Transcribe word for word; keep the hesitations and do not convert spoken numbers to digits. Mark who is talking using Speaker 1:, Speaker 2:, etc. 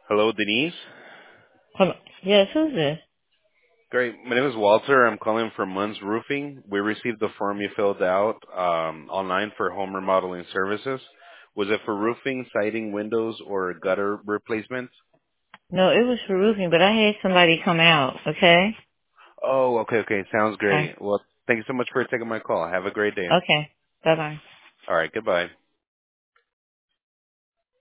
Speaker 1: Hello, Denise.
Speaker 2: Hello. Yes, who's this?
Speaker 1: Great. My name is Walter. I'm calling from Munns Roofing. We received the form you filled out um, online for home remodeling services. Was it for roofing, siding, windows, or gutter replacements?
Speaker 2: No, it was for roofing, but I had somebody come out, okay?
Speaker 1: Oh, okay, okay. Sounds
Speaker 2: Okay.
Speaker 1: great. Well, thank you so much for taking my call. Have a great day.
Speaker 2: Okay. Bye-bye.
Speaker 1: All right, goodbye.